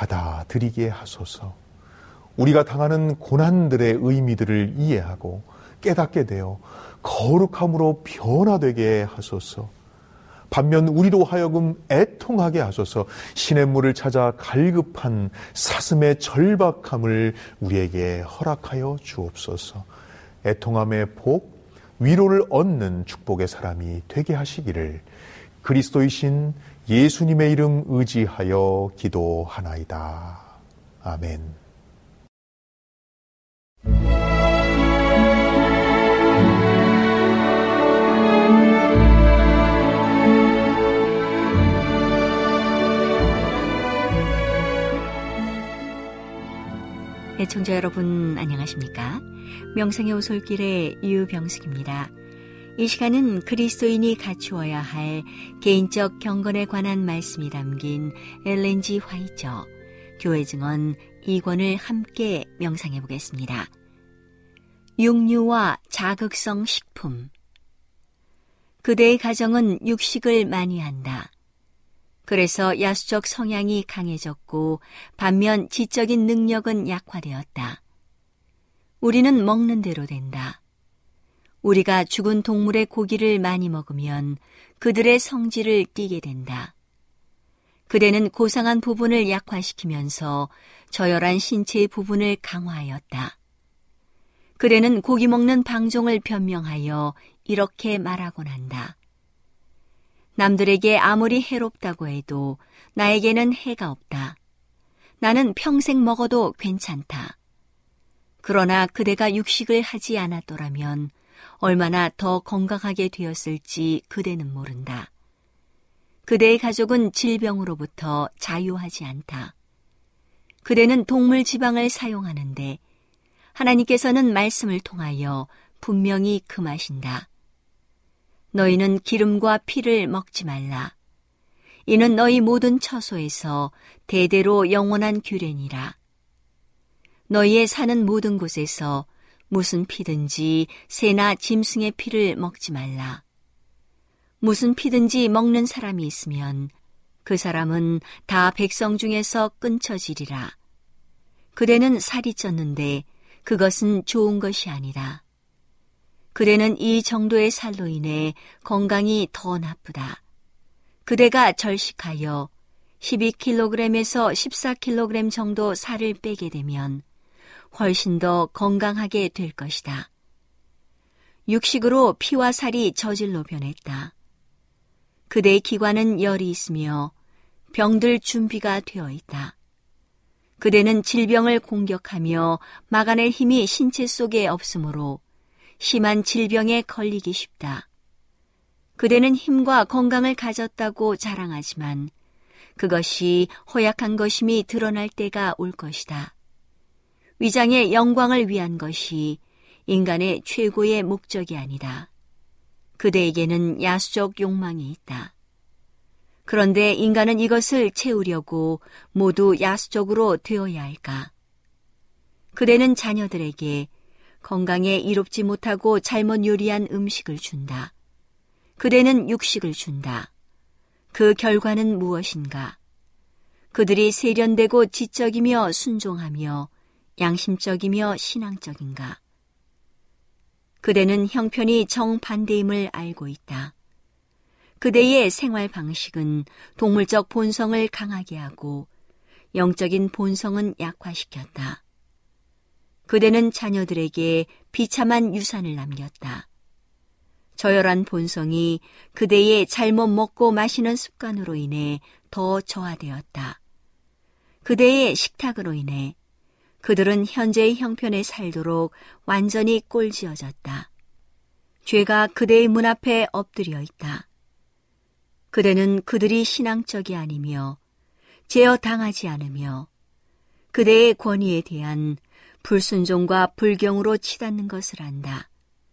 B: 받아들이게 하소서. 우리가 당하는 고난들의 의미들을 이해하고 깨닫게 되어 거룩함으로 변화되게 하소서. 반면 우리로 하여금 애통하게 하소서. 시냇물을 찾아 갈급한 사슴의 절박함을 우리에게 허락하여 주옵소서. 애통함의 복, 위로를 얻는 축복의 사람이 되게 하시기를 그리스도이신 예수님의 이름 의지하여 기도하나이다. 아멘.
C: 애청자 여러분 안녕하십니까? 명상의 오솔길의 유병숙입니다. 이 시간은 그리스도인이 갖추어야 할 개인적 경건에 관한 말씀이 담긴 엘렌 지 화이처 교회 증언 이 권을 함께 명상해 보겠습니다. 육류와 자극성 식품. 그대의 가정은 육식을 많이 한다. 그래서 야수적 성향이 강해졌고 반면 지적인 능력은 약화되었다. 우리는 먹는 대로 된다. 우리가 죽은 동물의 고기를 많이 먹으면 그들의 성질을 띠게 된다. 그대는 고상한 부분을 약화시키면서 저열한 신체의 부분을 강화하였다. 그대는 고기 먹는 방종을 변명하여 이렇게 말하곤 한다. 남들에게 아무리 해롭다고 해도 나에게는 해가 없다. 나는 평생 먹어도 괜찮다. 그러나 그대가 육식을 하지 않았더라면 얼마나 더 건강하게 되었을지 그대는 모른다. 그대의 가족은 질병으로부터 자유하지 않다. 그대는 동물 지방을 사용하는데 하나님께서는 말씀을 통하여 분명히 금하신다. 너희는 기름과 피를 먹지 말라. 이는 너희 모든 처소에서 대대로 영원한 규례니라. 너희의 사는 모든 곳에서 무슨 피든지 새나 짐승의 피를 먹지 말라. 무슨 피든지 먹는 사람이 있으면 그 사람은 다 백성 중에서 끊쳐지리라. 그대는 살이 쪘는데 그것은 좋은 것이 아니라. 그대는 이 정도의 살로 인해 건강이 더 나쁘다. 그대가 절식하여 십이 킬로그램에서 십사 킬로그램 정도 살을 빼게 되면 훨씬 더 건강하게 될 것이다. 육식으로 피와 살이 저질로 변했다. 그대의 기관은 열이 있으며 병들 준비가 되어 있다. 그대는 질병을 공격하며 막아낼 힘이 신체 속에 없으므로 심한 질병에 걸리기 쉽다. 그대는 힘과 건강을 가졌다고 자랑하지만 그것이 허약한 것임이 드러날 때가 올 것이다. 위장의 영광을 위한 것이 인간의 최고의 목적이 아니다. 그대에게는 야수적 욕망이 있다. 그런데 인간은 이것을 채우려고 모두 야수적으로 되어야 할까? 그대는 자녀들에게 건강에 이롭지 못하고 잘못 요리한 음식을 준다. 그대는 육식을 준다. 그 결과는 무엇인가? 그들이 세련되고 지적이며 순종하며 양심적이며 신앙적인가? 그대는 형편이 정반대임을 알고 있다. 그대의 생활 방식은 동물적 본성을 강하게 하고 영적인 본성은 약화시켰다. 그대는 자녀들에게 비참한 유산을 남겼다. 저열한 본성이 그대의 잘못 먹고 마시는 습관으로 인해 더 저하되었다. 그대의 식탁으로 인해 그들은 현재의 형편에 살도록 완전히 꼴지어졌다. 죄가 그대의 문 앞에 엎드려 있다. 그대는 그들이 신앙적이 아니며 제어 당하지 않으며 그대의 권위에 대한 불순종과 불경으로 치닫는 것을 안다.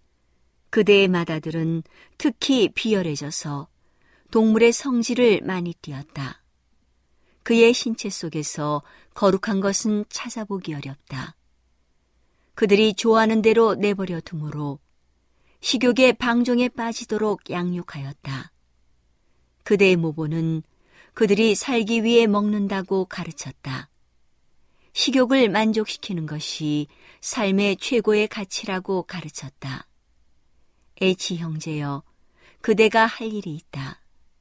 C: 그대의 맏아들은 특히 비열해져서 동물의 성질을 많이 띠었다. 그의 신체 속에서 거룩한 것은 찾아보기 어렵다. 그들이 좋아하는 대로 내버려 두므로 식욕의 방종에 빠지도록 양육하였다. 그대의 모보는 그들이 살기 위해 먹는다고 가르쳤다. 식욕을 만족시키는 것이 삶의 최고의 가치라고 가르쳤다. H 형제여, 그대가 할 일이 있다.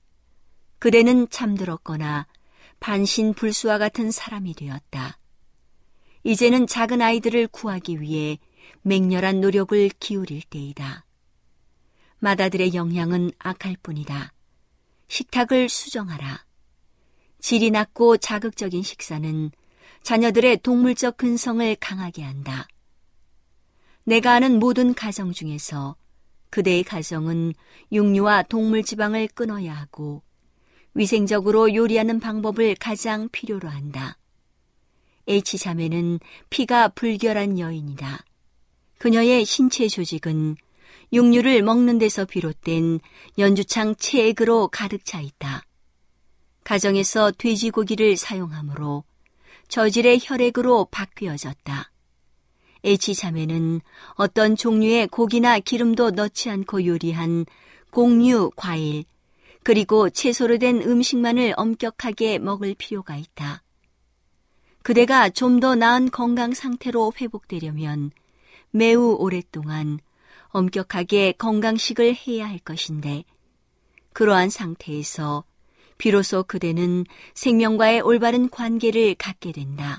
C: 그대는 잠들었거나 반신불수와 같은 사람이 되었다. 이제는 작은 아이들을 구하기 위해 맹렬한 노력을 기울일 때이다. 맏아들의 영양은 악할 뿐이다. 식탁을 수정하라. 질이 낮고 자극적인 식사는 자녀들의 동물적 근성을 강하게 한다. 내가 아는 모든 가정 중에서 그대의 가정은 육류와 동물 지방을 끊어야 하고 위생적으로 요리하는 방법을 가장 필요로 한다. H 자매는 피가 불결한 여인이다. 그녀의 신체 조직은 육류를 먹는 데서 비롯된 연주창 체액으로 가득 차 있다. 가정에서 돼지고기를 사용하므로 저질의 혈액으로 바뀌어졌다. H 자매는 어떤 종류의 고기나 기름도 넣지 않고 요리한 곡류, 과일, 그리고 채소로 된 음식만을 엄격하게 먹을 필요가 있다. 그대가 좀 더 나은 건강 상태로 회복되려면 매우 오랫동안 엄격하게 건강식을 해야 할 것인데, 그러한 상태에서 비로소 그대는 생명과의 올바른 관계를 갖게 된다.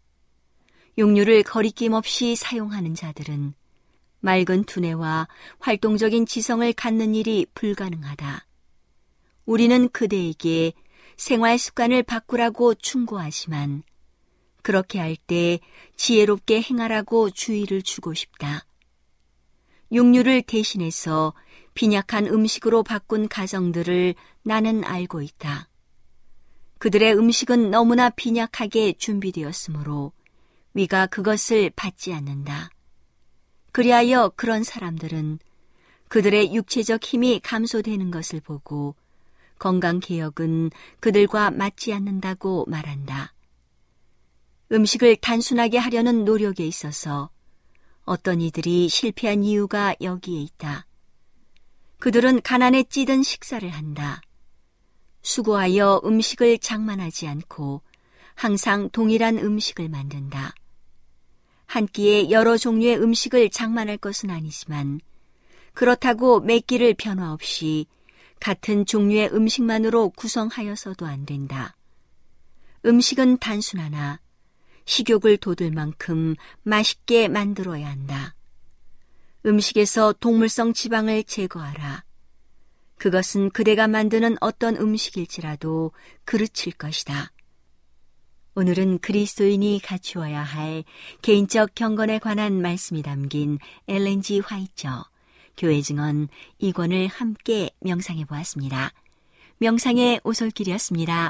C: 육류를 거리낌 없이 사용하는 자들은 맑은 두뇌와 활동적인 지성을 갖는 일이 불가능하다. 우리는 그대에게 생활 습관을 바꾸라고 충고하지만 그렇게 할 때 지혜롭게 행하라고 주의를 주고 싶다. 육류를 대신해서 빈약한 음식으로 바꾼 가정들을 나는 알고 있다. 그들의 음식은 너무나 빈약하게 준비되었으므로 위가 그것을 받지 않는다. 그리하여 그런 사람들은 그들의 육체적 힘이 감소되는 것을 보고 건강개혁은 그들과 맞지 않는다고 말한다. 음식을 단순하게 하려는 노력에 있어서 어떤 이들이 실패한 이유가 여기에 있다. 그들은 가난에 찌든 식사를 한다. 수고하여 음식을 장만하지 않고 항상 동일한 음식을 만든다. 한 끼에 여러 종류의 음식을 장만할 것은 아니지만 그렇다고 매 끼를 변화 없이 같은 종류의 음식만으로 구성하여서도 안 된다. 음식은 단순하나 식욕을 돋을 만큼 맛있게 만들어야 한다. 음식에서 동물성 지방을 제거하라. 그것은 그대가 만드는 어떤 음식일지라도 그르칠 것이다. 오늘은 그리스도인이 갖추어야 할 개인적 경건에 관한 말씀이 담긴 엘렌 지 화이처 교회 증언 이 권을 함께 명상해 보았습니다. 명상의 오솔길이었습니다.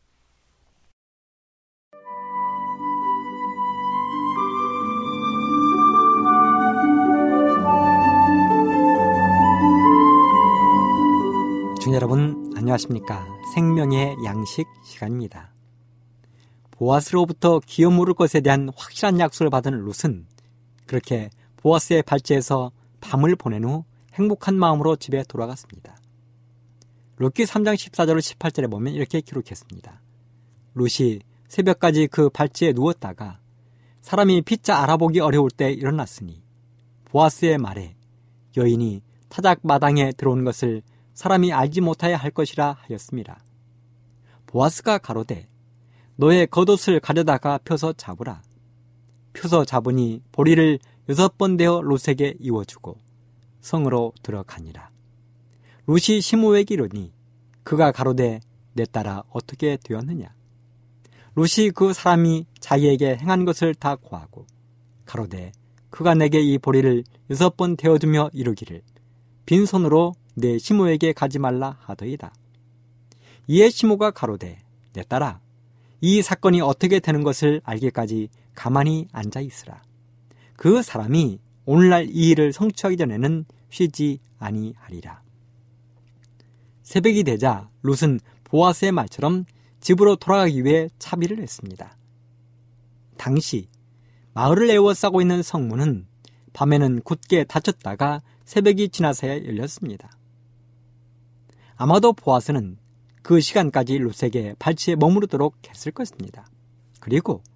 D: 시청자 여러분 안녕하십니까? 생명의 양식 시간입니다. 보아스로부터 기업 물을 것에 대한 확실한 약속을 받은 룻은 그렇게 보아스의 발제에서 밤을 보낸 후 행복한 마음으로 집에 돌아갔습니다. 룻기 삼 장 십사 절 십팔 절에 보면 이렇게 기록했습니다. 룻이 새벽까지 그 발제에 누웠다가 사람이 피차 알아보기 어려울 때 일어났으니 보아스의 말에 여인이 타작 마당에 들어온 것을 사람이 알지 못하여 할 것이라 하였습니다. 보아스가 가로되 너의 겉옷을 가려다가 펴서 잡으라. 펴서 잡으니 보리를 여섯 번 대어 룻에게 이워주고 성으로 들어가니라. 룻이 시므에게 이르니 그가 가로되 내 딸아 어떻게 되었느냐. 룻이 그 사람이 자기에게 행한 것을 다 고하고 가로되 그가 내게 이 보리를 여섯 번 대어주며 이르기를 빈손으로 내 시므에게 가지 말라 하더이다. 이에 시므가 가로되 내 딸아 이 사건이 어떻게 되는 것을 알기까지 가만히 앉아 있으라. 그 사람이 오늘날 이 일을 성취하기 전에는 쉬지 아니하리라. 새벽이 되자 룻은 보아스의 말처럼 집으로 돌아가기 위해 차비를 했습니다. 당시 마을을 에워싸고 있는 성문은 밤에는 굳게 닫혔다가 새벽이 지나서야 열렸습니다. 아마도 보아스는 그 시간까지 룻에게 발치에 머무르도록 했을 것입니다. 그리고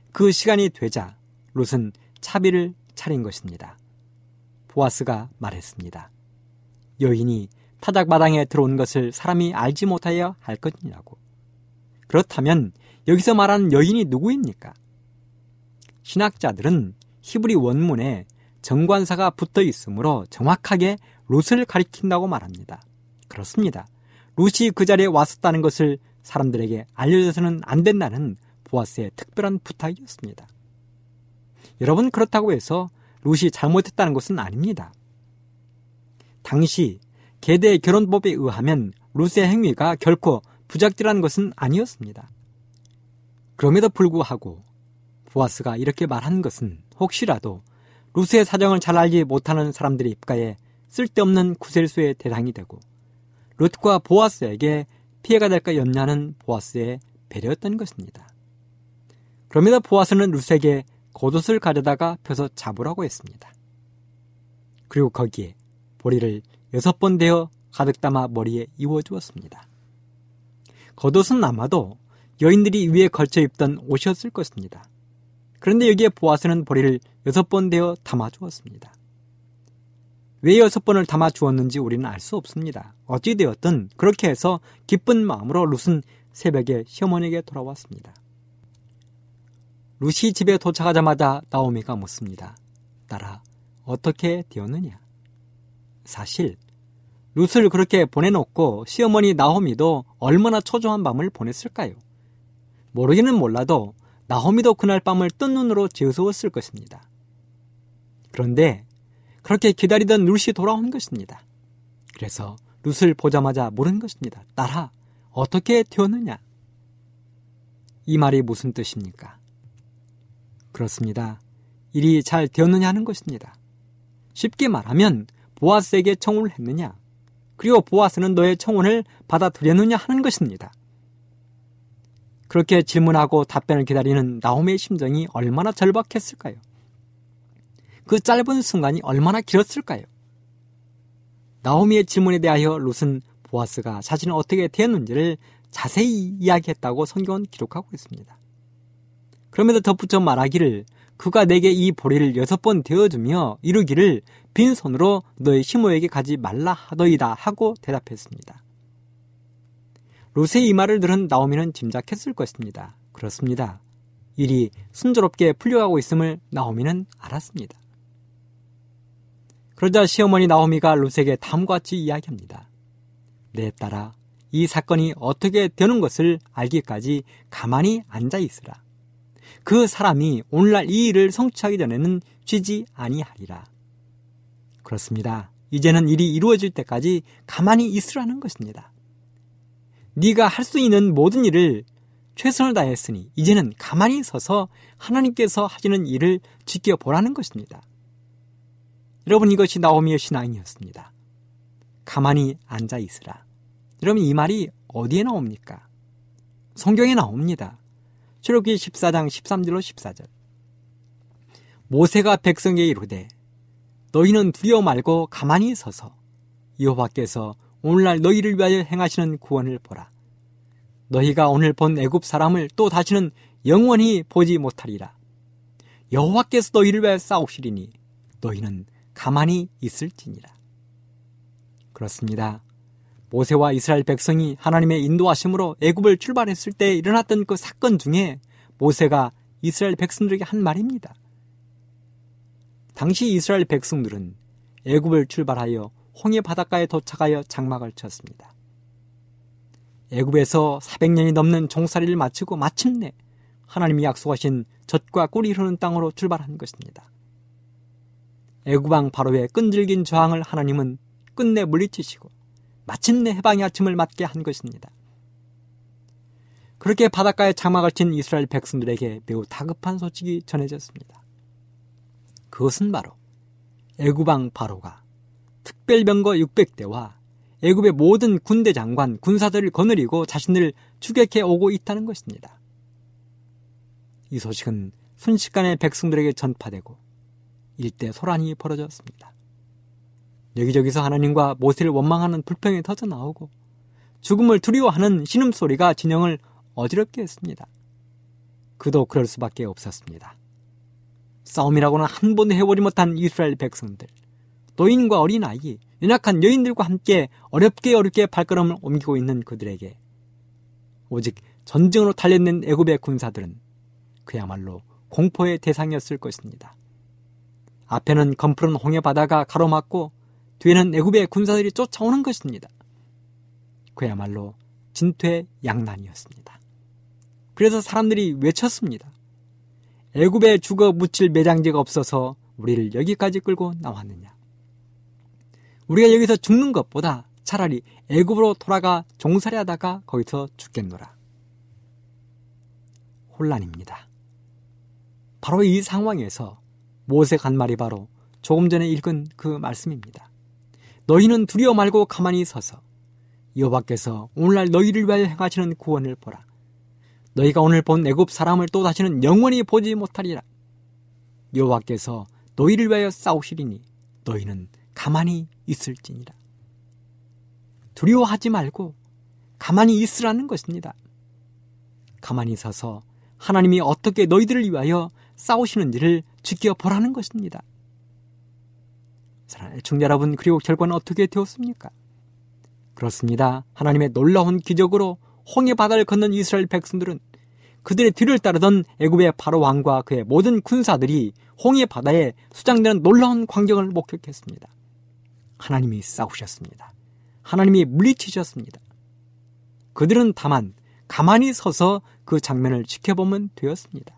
D: 그 시간이 되자 룻은 차비를 차린 것입니다. 보아스가 말했습니다. 여인이 타작마당에 들어온 것을 사람이 알지 못하여 할 것이냐고. 그렇다면 여기서 말하는 여인이 누구입니까? 신학자들은 히브리 원문에 정관사가 붙어 있으므로 정확하게 룻을 가리킨다고 말합니다. 그렇습니다. 룻이 그 자리에 왔었다는 것을 사람들에게 알려져서는 안 된다는 보아스의 특별한 부탁이었습니다. 여러분, 그렇다고 해서 룻이 잘못했다는 것은 아닙니다. 당시 계대 결혼법에 의하면 룻의 행위가 결코 부작질한 것은 아니었습니다. 그럼에도 불구하고 보아스가 이렇게 말한 것은 혹시라도 룻의 사정을 잘 알지 못하는 사람들의 입가에 쓸데없는 구설수의 대상이 되고 룻과 보아스에게 피해가 될까 염려하는 보아스의 배려였던 것입니다. 그럼에도 보아스는 룻에게 겉옷을 가져다가 펴서 잡으라고 했습니다. 그리고 거기에 보리를 여섯 번 대어 가득 담아 머리에 입어주었습니다. 겉옷은 아마도 여인들이 위에 걸쳐 입던 옷이었을 것입니다. 그런데 여기에 보아스는 보리를 여섯 번 대어 담아주었습니다. 왜 여섯 번을 담아주었는지 우리는 알 수 없습니다. 어찌되었든 그렇게 해서 기쁜 마음으로 룻은 새벽에 시어머니에게 돌아왔습니다. 룻이 집에 도착하자마자 나오미가 묻습니다. 딸아, 어떻게 되었느냐? 사실 룻을 그렇게 보내놓고 시어머니 나오미도 얼마나 초조한 밤을 보냈을까요? 모르기는 몰라도 나오미도 그날 밤을 뜬 눈으로 지어서웠을 것입니다. 그런데 그렇게 기다리던 룻이 돌아온 것입니다. 그래서 룻을 보자마자 물은 것입니다. 딸아, 어떻게 되었느냐? 이 말이 무슨 뜻입니까? 그렇습니다. 일이 잘 되었느냐 하는 것입니다. 쉽게 말하면 보아스에게 청혼을 했느냐, 그리고 보아스는 너의 청혼을 받아들였느냐 하는 것입니다. 그렇게 질문하고 답변을 기다리는 나오미의 심정이 얼마나 절박했을까요? 그 짧은 순간이 얼마나 길었을까요? 나오미의 질문에 대하여 룻은 보아스가 자신은 어떻게 되었는지를 자세히 이야기했다고 성경은 기록하고 있습니다. 그럼에도 덧붙여 말하기를 그가 내게 이 보리를 여섯 번 되어주며 이르기를 빈손으로 너의 시모에게 가지 말라 하더이다 하고 대답했습니다. 룻의 이 말을 들은 나오미는 짐작했을 것입니다. 그렇습니다. 일이 순조롭게 풀려가고 있음을 나오미는 알았습니다. 그러자 시어머니 나오미가 룻에게 다음과 같이 이야기합니다. 내 딸아, 이 사건이 어떻게 되는 것을 알기까지 가만히 앉아있으라. 그 사람이 오늘날 이 일을 성취하기 전에는 쉬지 아니하리라. 그렇습니다. 이제는 일이 이루어질 때까지 가만히 있으라는 것입니다. 네가 할 수 있는 모든 일을 최선을 다했으니 이제는 가만히 서서 하나님께서 하시는 일을 지켜보라는 것입니다. 여러분, 이것이 나오미의 신앙이었습니다. 가만히 앉아 있으라. 여러분, 이 말이 어디에 나옵니까? 성경에 나옵니다. 출애굽기 십사 장 십삼 절로 십사 절. 모세가 백성에게 이르되 너희는 두려워 말고 가만히 서서 여호와께서 오늘날 너희를 위하여 행하시는 구원을 보라. 너희가 오늘 본 애굽 사람을 또 다시는 영원히 보지 못하리라. 여호와께서 너희를 위하여 싸우시리니 너희는 가만히 있을지니라. 그렇습니다. 모세와 이스라엘 백성이 하나님의 인도하심으로 애굽을 출발했을 때 일어났던 그 사건 중에 모세가 이스라엘 백성들에게 한 말입니다. 당시 이스라엘 백성들은 애굽을 출발하여 홍해 바닷가에 도착하여 장막을 쳤습니다. 애굽에서 사백 년이 넘는 종살이를 마치고 마침내 하나님이 약속하신 젖과 꿀이 흐르는 땅으로 출발한 것입니다. 애굽 왕 바로의 끈질긴 저항을 하나님은 끝내 물리치시고 마침내 해방의 아침을 맞게 한 것입니다. 그렇게 바닷가에 장막을 친 이스라엘 백성들에게 매우 다급한 소식이 전해졌습니다. 그것은 바로 애굽 왕 바로가 특별병거 육백 대와 애굽의 모든 군대 장관, 군사들을 거느리고 자신을 추격해 오고 있다는 것입니다. 이 소식은 순식간에 백성들에게 전파되고 일대 소란이 벌어졌습니다. 여기저기서 하나님과 모세를 원망하는 불평이 터져나오고 죽음을 두려워하는 신음소리가 진영을 어지럽게 했습니다. 그도 그럴 수밖에 없었습니다. 싸움이라고는 한 번도 해보지 못한 이스라엘 백성들, 노인과 어린아이, 연약한 여인들과 함께 어렵게 어렵게 발걸음을 옮기고 있는 그들에게 오직 전쟁으로 달려있는 애굽의 군사들은 그야말로 공포의 대상이었을 것입니다. 앞에는 검푸른 홍해 바다가 가로막고 뒤에는 애굽의 군사들이 쫓아오는 것입니다. 그야말로 진퇴양난이었습니다. 그래서 사람들이 외쳤습니다. 애굽에 죽어 묻힐 매장지가 없어서 우리를 여기까지 끌고 나왔느냐. 우리가 여기서 죽는 것보다 차라리 애굽으로 돌아가 종살이 하다가 거기서 죽겠노라. 혼란입니다. 바로 이 상황에서 모세가 한 말이 바로 조금 전에 읽은 그 말씀입니다. 너희는 두려워 말고 가만히 서서 여호와께서 오늘날 너희를 위하여 행하시는 구원을 보라. 너희가 오늘 본 애굽 사람을 또 다시는 영원히 보지 못하리라. 여호와께서 너희를 위하여 싸우시리니 너희는 가만히 있을지니라. 두려워하지 말고 가만히 있으라는 것입니다. 가만히 서서 하나님이 어떻게 너희들을 위하여 싸우시는지를 지켜보라는 것입니다. 사랑하는 애청자 여러분, 그리고 결과는 어떻게 되었습니까? 그렇습니다. 하나님의 놀라운 기적으로 홍해 바다를 건넌 이스라엘 백성들은 그들의 뒤를 따르던 애굽의 바로 왕과 그의 모든 군사들이 홍해 바다에 수장되는 놀라운 광경을 목격했습니다. 하나님이 싸우셨습니다. 하나님이 물리치셨습니다. 그들은 다만 가만히 서서 그 장면을 지켜보면 되었습니다.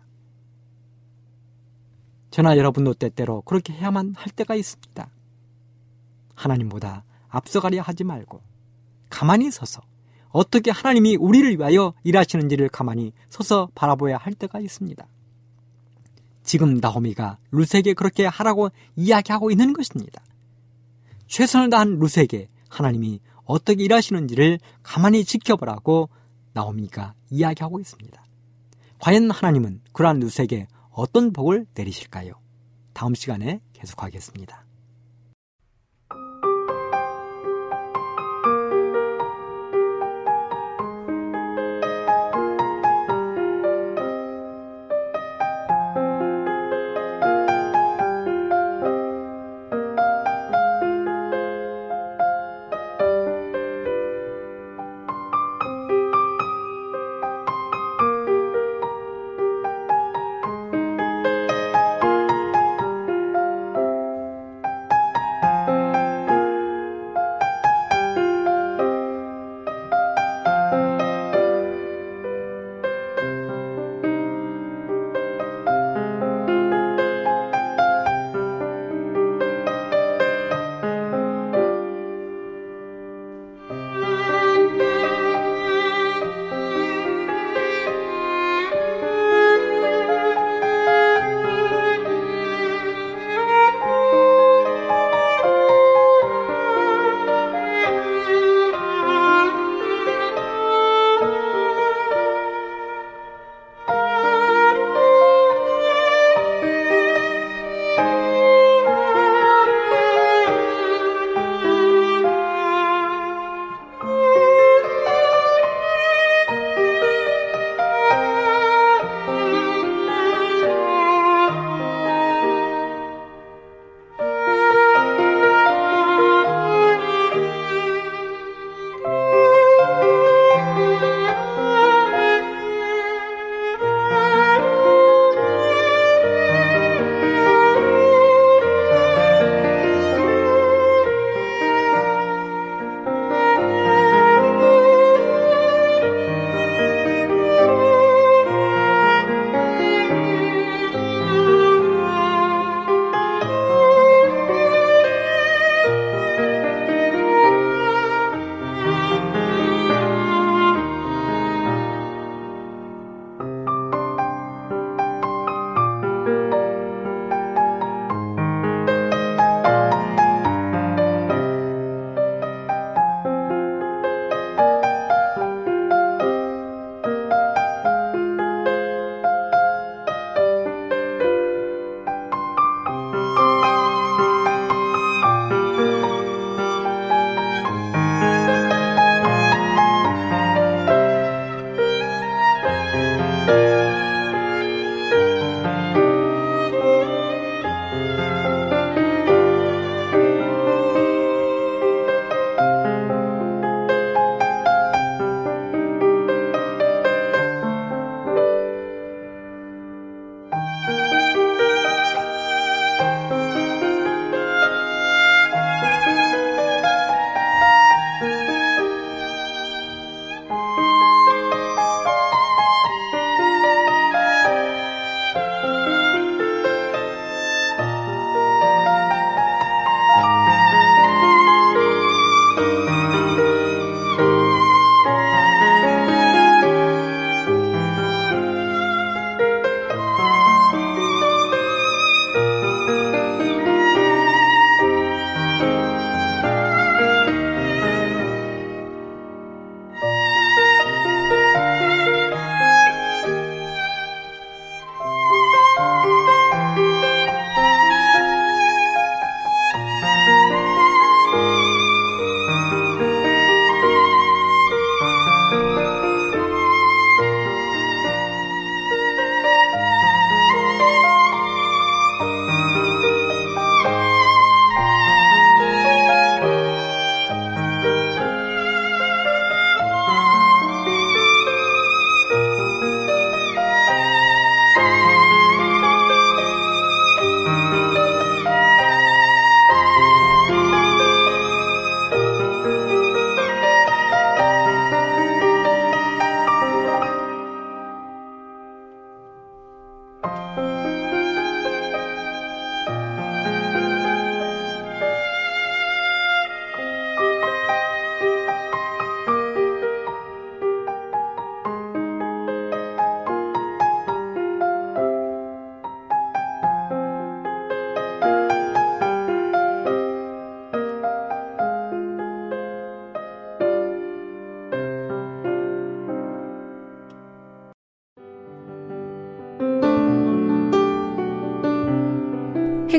D: 저나 여러분도 때때로 그렇게 해야만 할 때가 있습니다. 하나님보다 앞서가려 하지 말고 가만히 서서 어떻게 하나님이 우리를 위하여 일하시는지를 가만히 서서 바라보아야 할 때가 있습니다. 지금 나오미가 룻에게 그렇게 하라고 이야기하고 있는 것입니다. 최선을 다한 룻에게 하나님이 어떻게 일하시는지를 가만히 지켜보라고 나오미가 이야기하고 있습니다. 과연 하나님은 그러한 룻에게 어떤 복을 내리실까요? 다음 시간에 계속하겠습니다.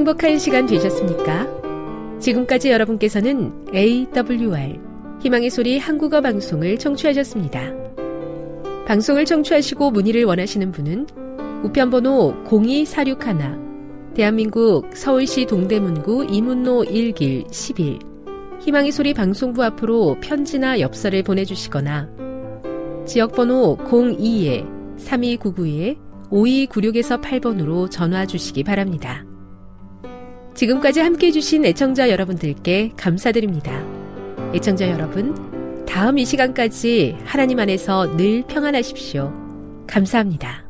A: 행복한 시간 되셨습니까? 지금까지 여러분께서는 에이더블유알 희망의 소리 한국어 방송을 청취하셨습니다. 방송을 청취하시고 문의를 원하시는 분은 우편번호 공이사육일 대한민국 서울시 동대문구 이문로 일 길 십일 희망의 소리 방송부 앞으로 편지나 엽서를 보내주시거나 지역번호 공이 삼이구구 오이구육에서 팔 번으로 전화 주시기 바랍니다. 지금까지 함께해 주신 애청자 여러분들께 감사드립니다. 애청자 여러분, 다음 이 시간까지 하나님 안에서 늘 평안하십시오. 감사합니다.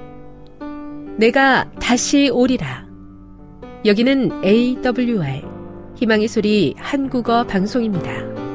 A: 내가 다시 오리라. 여기는 에이더블유알 희망의 소리 한국어 방송입니다.